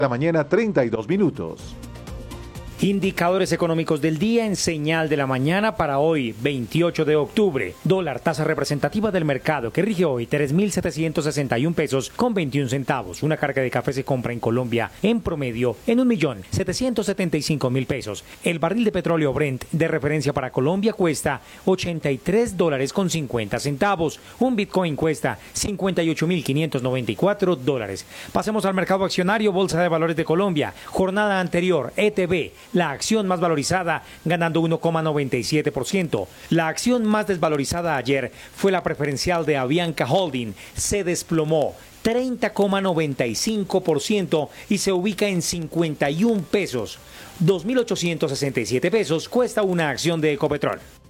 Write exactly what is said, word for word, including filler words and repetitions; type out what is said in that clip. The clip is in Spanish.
La mañana, treinta y dos minutos. Indicadores económicos del día en señal de la mañana para hoy, veintiocho de octubre. Dólar, tasa representativa del mercado, que rige hoy tres mil setecientos sesenta y un pesos con veintiún centavos. Una carga de café se compra en Colombia en promedio en un millón setecientos setenta y cinco mil pesos. El barril de petróleo Brent de referencia para Colombia cuesta ochenta y tres dólares con cincuenta centavos. Un Bitcoin cuesta cincuenta y ocho mil quinientos noventa y cuatro dólares. Pasemos al mercado accionario, Bolsa de Valores de Colombia. Jornada anterior, E T B. La acción más valorizada ganando uno coma noventa y siete por ciento. La acción más desvalorizada ayer fue la preferencial de Avianca Holding. Se desplomó treinta coma noventa y cinco por ciento y se ubica en cincuenta y un pesos. dos mil ochocientos sesenta y siete pesos cuesta una acción de Ecopetrol.